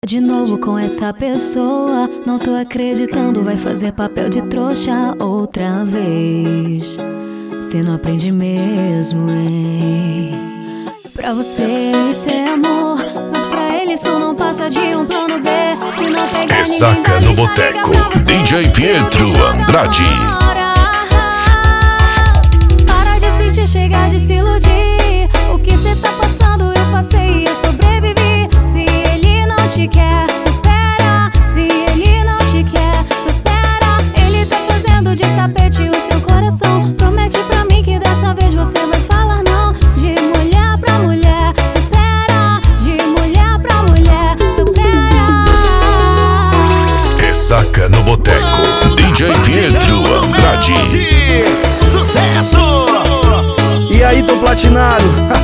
De novo com essa pessoa, não tô acreditando, vai fazer papel de trouxa outra vez. Cê não aprende mesmo, hein? Pra você isso é amor, mas pra ele isso não passa de um plano B. Se não pegar Ressaca no Boteco, DJ Pietro Andrade. Para de sentir, chega de se iludir. O que cê tá passando eu passei e eu sobrevivi. Se ele não te quer, supera. Se ele não te quer, supera. Ele tá fazendo de tapete o seu coração. Promete pra mim que dessa vez você vai falar não. De mulher pra mulher, supera. De mulher pra mulher, supera. Ressaca no Boteco, DJ Pietro Andrade. Sucesso! E aí, tô platinado?